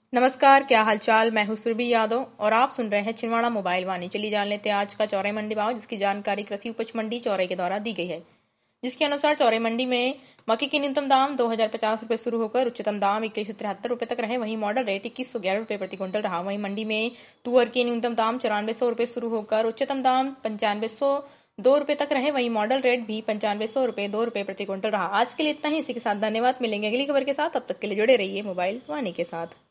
नमस्कार, क्या हालचाल। मैं हूं सुरभि यादव और आप सुन रहे हैं छिंदवाड़ा मोबाइल वाणी। चलिए जान लेते हैं आज का चौराई मंडी भाव, जिसकी जानकारी कृषि उपज मंडी चौराई के द्वारा दी गई है। जिसके अनुसार चौराई मंडी में मक्के की न्यूनतम दाम 2050 रुपए शुरू होकर उच्चतम दाम 2173 रुपए तक रहे। वहीं मॉडल रेट 2111 रुपए प्रति क्विंटल रहा। वहीं मंडी में तुअर की न्यूनतम दाम 9400 रुपए शुरू होकर उच्चतम दाम 9502 रुपए तक रहे। वहीं मॉडल रेट भी 9500 रुपए 2 रुपए प्रति क्विंटल रहा। आज के लिए इतना ही। इसी के साथ धन्यवाद। मिलेंगे अगली खबर के साथ। तब तक के लिए जुड़े रहिए मोबाइल वाणी के साथ।